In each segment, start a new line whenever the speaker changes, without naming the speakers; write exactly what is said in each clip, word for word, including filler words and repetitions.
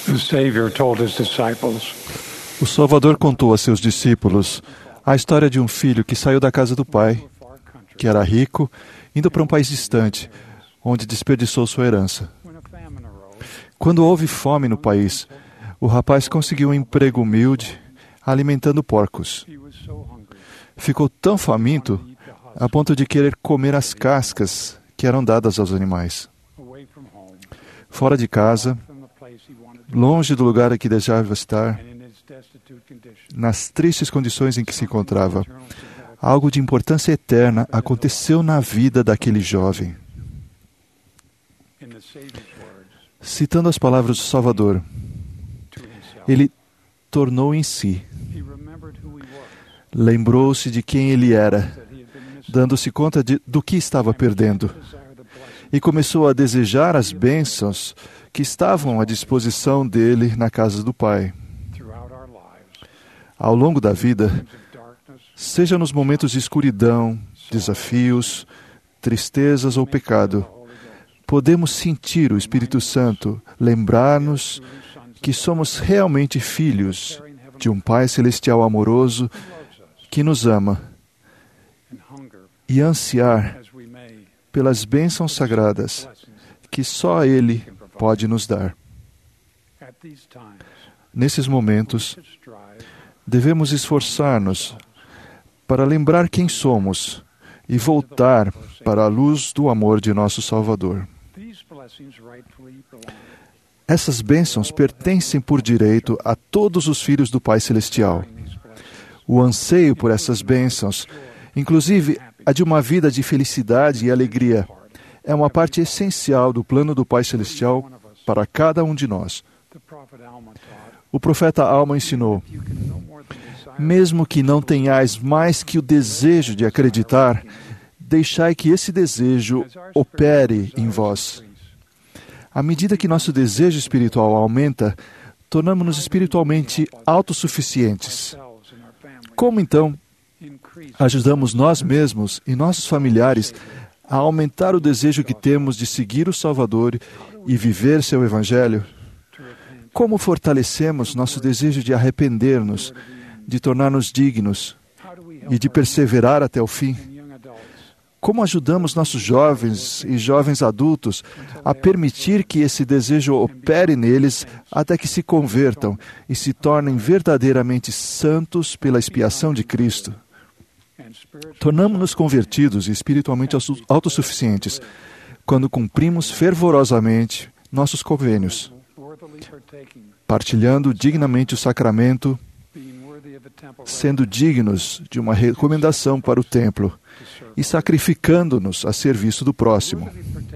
The Savior told his disciples,
O Salvador contou a seus discípulos a história de um filho que saiu da casa do pai, que era rico, indo para um país distante, onde desperdiçou sua herança. Quando houve fome no país, o rapaz conseguiu um emprego humilde, alimentando porcos. Ficou tão faminto a ponto de querer comer as cascas que eram dadas aos animais. Fora de casa, longe do lugar em que desejava estar, nas tristes condições em que se encontrava, algo de importância eterna aconteceu na vida daquele jovem. Citando as palavras do Salvador, ele tornou em si. Lembrou-se de quem ele era, dando-se conta de, do que estava perdendo, e começou a desejar as bênçãos que estavam à disposição dele na casa do Pai. Ao longo da vida, seja nos momentos de escuridão, desafios, tristezas ou pecado, podemos sentir o Espírito Santo lembrar-nos que somos realmente filhos de um Pai Celestial amoroso que nos ama e ansiar pelas bênçãos sagradas que só Ele pode nos dar. Nesses momentos, devemos esforçar-nos para lembrar quem somos e voltar para a luz do amor de nosso Salvador. Essas bênçãos pertencem por direito a todos os filhos do Pai Celestial. O anseio por essas bênçãos, inclusive a de uma vida de felicidade e alegria, é uma parte essencial do plano do Pai Celestial para cada um de nós. O profeta Alma ensinou: mesmo que não tenhais mais que o desejo de acreditar, deixai que esse desejo opere em vós. À medida que nosso desejo espiritual aumenta, tornamos-nos espiritualmente autossuficientes. Como então ajudamos nós mesmos e nossos familiares a aumentar o desejo que temos de seguir o Salvador e viver seu Evangelho? Como fortalecemos nosso desejo de arrepender-nos, de tornar-nos dignos e de perseverar até o fim? Como ajudamos nossos jovens e jovens adultos a permitir que esse desejo opere neles até que se convertam e se tornem verdadeiramente santos pela expiação de Cristo? Tornamos-nos convertidos e espiritualmente autossuficientes quando cumprimos fervorosamente nossos convênios, partilhando dignamente o sacramento, sendo dignos de uma recomendação para o templo e sacrificando-nos a serviço do próximo.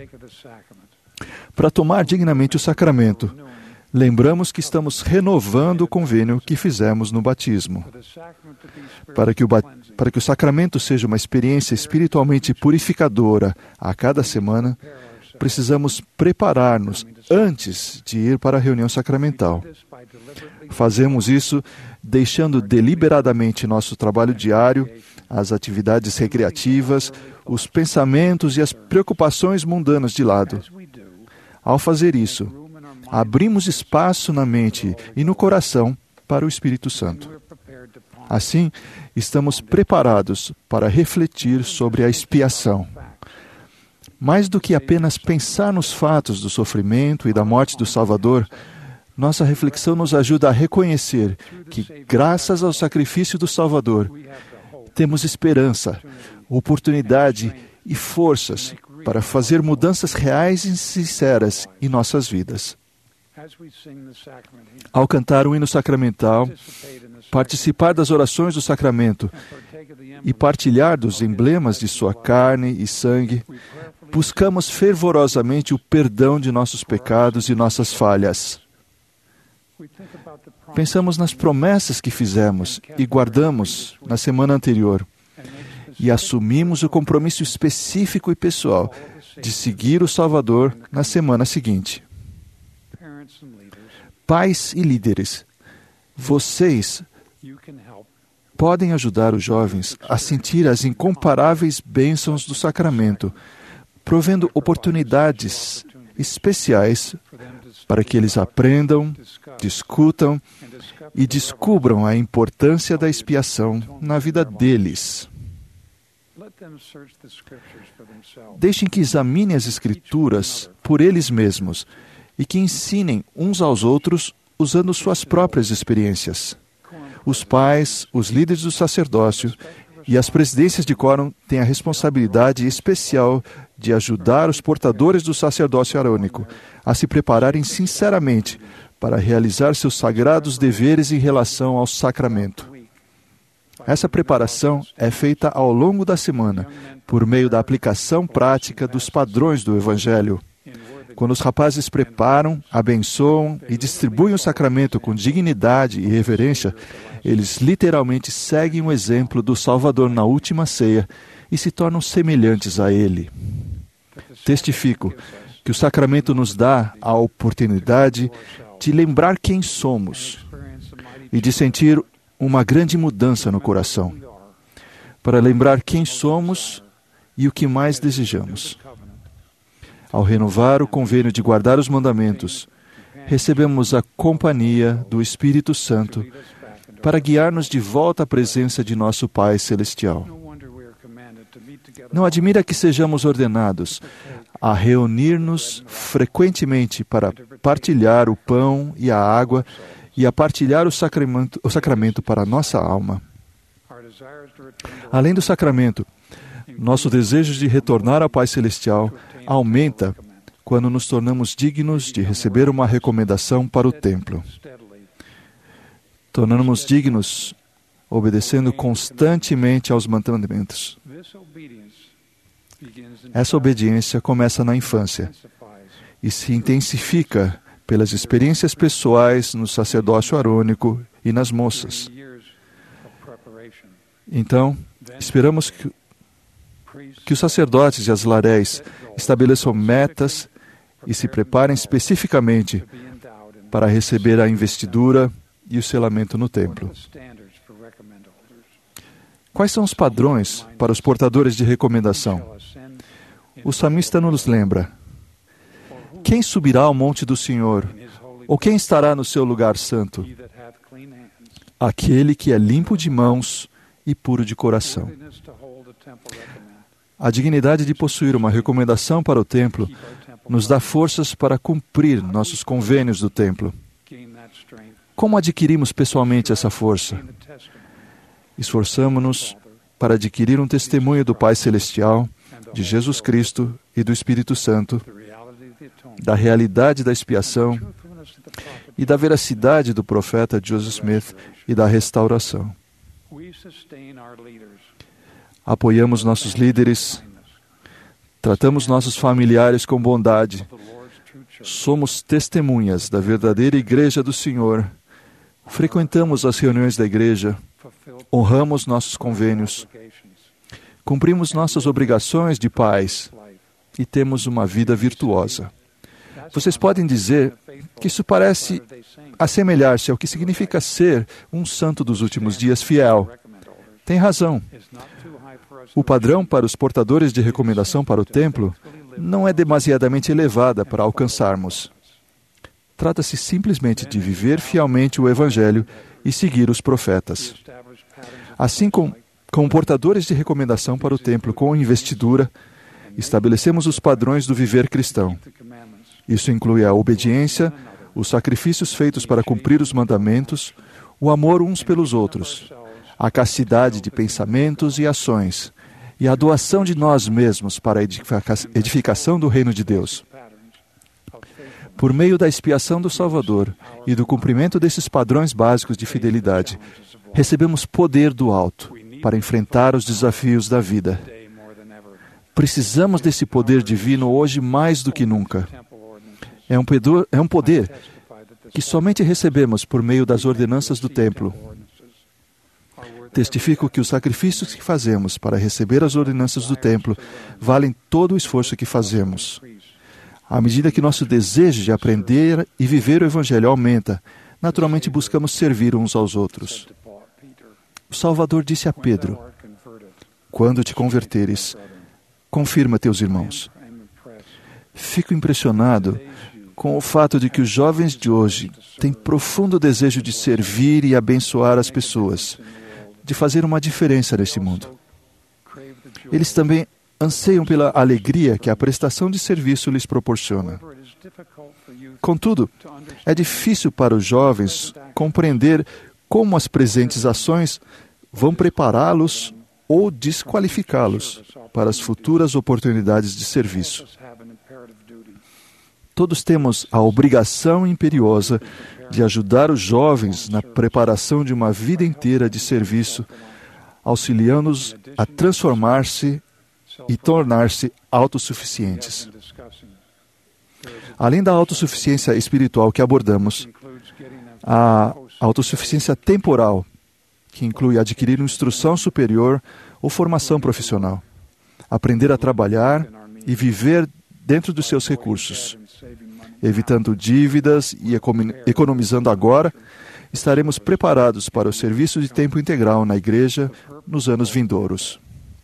Para tomar dignamente o sacramento, lembramos que estamos renovando o convênio que fizemos no batismo. Para que o, ba- para que o sacramento seja uma experiência espiritualmente purificadora a cada semana, precisamos preparar-nos antes de ir para a reunião sacramental. Fazemos isso deixando deliberadamente nosso trabalho diário, as atividades recreativas, os pensamentos e as preocupações mundanas de lado. Ao fazer isso, abrimos espaço na mente e no coração para o Espírito Santo. Assim, estamos preparados para refletir sobre a expiação. Mais do que apenas pensar nos fatos do sofrimento e da morte do Salvador, nossa reflexão nos ajuda a reconhecer que, graças ao sacrifício do Salvador, temos esperança, oportunidade e forças para fazer mudanças reais e sinceras em nossas vidas. Ao cantar o hino sacramental, participar das orações do sacramento e partilhar dos emblemas de sua carne e sangue, buscamos fervorosamente o perdão de nossos pecados e nossas falhas. Pensamos nas promessas que fizemos e guardamos na semana anterior e assumimos o compromisso específico e pessoal de seguir o Salvador na semana seguinte. Pais e líderes, vocês podem ajudar os jovens a sentir as incomparáveis bênçãos do sacramento, provendo oportunidades especiais para que eles aprendam, discutam e descubram a importância da expiação na vida deles. Deixem que examinem as Escrituras por eles mesmos e que ensinem uns aos outros usando suas próprias experiências. Os pais, os líderes do sacerdócio e as presidências de quórum têm a responsabilidade especial de ajudar os portadores do sacerdócio arônico a se prepararem sinceramente para realizar seus sagrados deveres em relação ao sacramento. Essa preparação é feita ao longo da semana, por meio da aplicação prática dos padrões do Evangelho. Quando os rapazes preparam, abençoam e distribuem o sacramento com dignidade e reverência, eles literalmente seguem o exemplo do Salvador na última ceia e se tornam semelhantes a Ele. Testifico que o sacramento nos dá a oportunidade de lembrar quem somos e de sentir uma grande mudança no coração, para lembrar quem somos e o que mais desejamos. Ao renovar o convênio de guardar os mandamentos, recebemos a companhia do Espírito Santo para guiar-nos de volta à presença de nosso Pai Celestial. Não admira que sejamos ordenados a reunir-nos frequentemente para partilhar o pão e a água e a partilhar o sacramento, o sacramento para a nossa alma. Além do sacramento, nosso desejo de retornar ao Pai Celestial aumenta quando nos tornamos dignos de receber uma recomendação para o templo. Tornamos dignos obedecendo constantemente aos mandamentos. Essa obediência começa na infância e se intensifica pelas experiências pessoais no sacerdócio arônico e nas moças. Então, esperamos que, que os sacerdotes e as laréis estabeleçam metas e se preparem especificamente para receber a investidura e o selamento no templo. Quais são os padrões para os portadores de recomendação? O salmista nos lembra: quem subirá ao monte do Senhor? Ou quem estará no seu lugar santo? Aquele que é limpo de mãos e puro de coração. A dignidade de possuir uma recomendação para o templo nos dá forças para cumprir nossos convênios do templo. Como adquirimos pessoalmente essa força? Esforçamo-nos para adquirir um testemunho do Pai Celestial, de Jesus Cristo e do Espírito Santo, da realidade da expiação e da veracidade do profeta Joseph Smith e da restauração. Apoiamos nossos líderes, tratamos nossos familiares com bondade, somos testemunhas da verdadeira Igreja do Senhor, frequentamos as reuniões da Igreja, honramos nossos convênios, cumprimos nossas obrigações de pais e temos uma vida virtuosa. Vocês podem dizer que isso parece assemelhar-se ao que significa ser um santo dos últimos dias fiel. Tem razão. O padrão para os portadores de recomendação para o templo não é demasiadamente elevada para alcançarmos. Trata-se simplesmente de viver fielmente o Evangelho e seguir os profetas. Assim como, como portadores de recomendação para o templo com investidura, estabelecemos os padrões do viver cristão. Isso inclui a obediência, os sacrifícios feitos para cumprir os mandamentos, o amor uns pelos outros, a castidade de pensamentos e ações, e a doação de nós mesmos para a edificação do reino de Deus. Por meio da expiação do Salvador e do cumprimento desses padrões básicos de fidelidade, recebemos poder do alto para enfrentar os desafios da vida. Precisamos desse poder divino hoje mais do que nunca. É um poder, é um poder que somente recebemos por meio das ordenanças do templo. Testifico que os sacrifícios que fazemos para receber as ordenanças do templo valem todo o esforço que fazemos. À medida que nosso desejo de aprender e viver o Evangelho aumenta, naturalmente buscamos servir uns aos outros. O Salvador disse a Pedro: quando te converteres, confirma teus irmãos. Fico impressionado com o fato de que os jovens de hoje têm profundo desejo de servir e abençoar as pessoas, de fazer uma diferença neste mundo. Eles também anseiam pela alegria que a prestação de serviço lhes proporciona. Contudo, é difícil para os jovens compreender como as presentes ações vão prepará-los ou desqualificá-los para as futuras oportunidades de serviço. Todos temos a obrigação imperiosa de ajudar os jovens na preparação de uma vida inteira de serviço, auxiliando-os a transformar-se e tornar-se autossuficientes. Além da autossuficiência espiritual que abordamos, a autossuficiência temporal, que inclui adquirir instrução superior ou formação profissional, aprender a trabalhar e viver dentro dos seus recursos. Evitando dívidas e economizando agora, estaremos preparados para o serviço de tempo integral na igreja nos anos vindouros.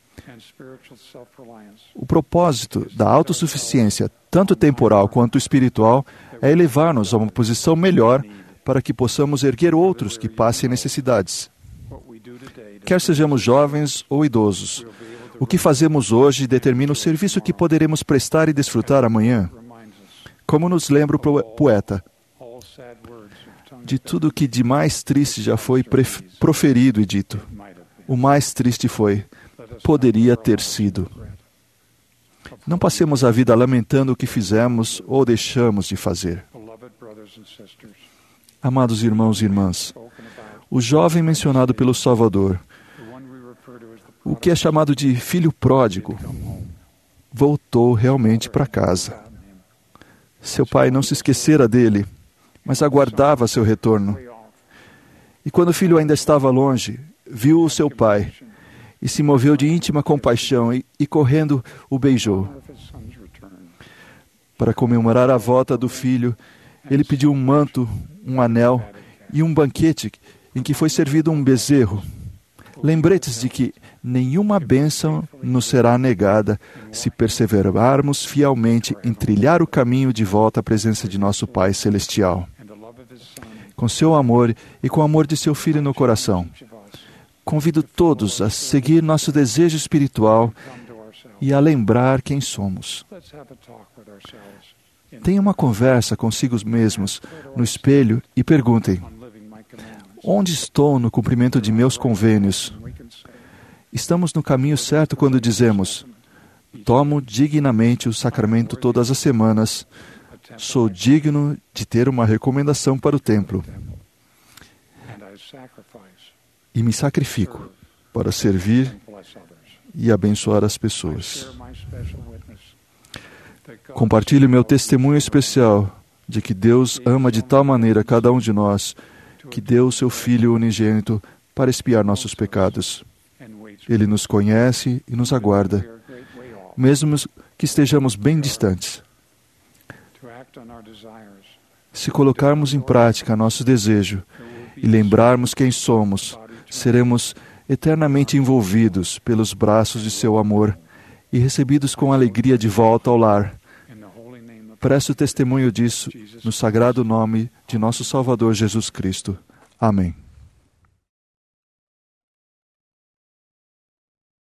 O propósito da autossuficiência, tanto temporal quanto espiritual, é elevar-nos a uma posição melhor para que possamos erguer outros que passem necessidades. Quer sejamos jovens ou idosos, o que fazemos hoje determina o serviço que poderemos prestar e desfrutar amanhã. Como nos lembra o poeta, de tudo que de mais triste já foi proferido e dito, o mais triste foi, poderia ter sido. Não passemos a vida lamentando o que fizemos ou deixamos de fazer. Amados irmãos e irmãs, o jovem mencionado pelo Salvador, o que é chamado de filho pródigo, voltou realmente para casa. Seu pai não se esquecera dele, mas aguardava seu retorno. E quando o filho ainda estava longe, viu o seu pai e se moveu de íntima compaixão e, e correndo, o beijou. Para comemorar a volta do filho, ele pediu um manto, um anel e um banquete em que foi servido um bezerro. Lembretes de que nenhuma bênção nos será negada se perseverarmos fielmente em trilhar o caminho de volta à presença de nosso Pai Celestial. Com seu amor e com o amor de seu Filho no coração, convido todos a seguir nosso desejo espiritual e a lembrar quem somos. Tenham uma conversa consigo mesmos no espelho e perguntem: onde estou no cumprimento de meus convênios? Estamos no caminho certo quando dizemos: tomo dignamente o sacramento todas as semanas, sou digno de ter uma recomendação para o templo e me sacrifico para servir e abençoar as pessoas. Compartilho meu testemunho especial de que Deus ama de tal maneira cada um de nós que deu o seu Filho unigênito para expiar nossos pecados. Ele nos conhece e nos aguarda, mesmo que estejamos bem distantes. Se colocarmos em prática nosso desejo e lembrarmos quem somos, seremos eternamente envolvidos pelos braços de seu amor e recebidos com alegria de volta ao lar. Presto testemunho disso no sagrado nome de nosso Salvador Jesus Cristo. Amém.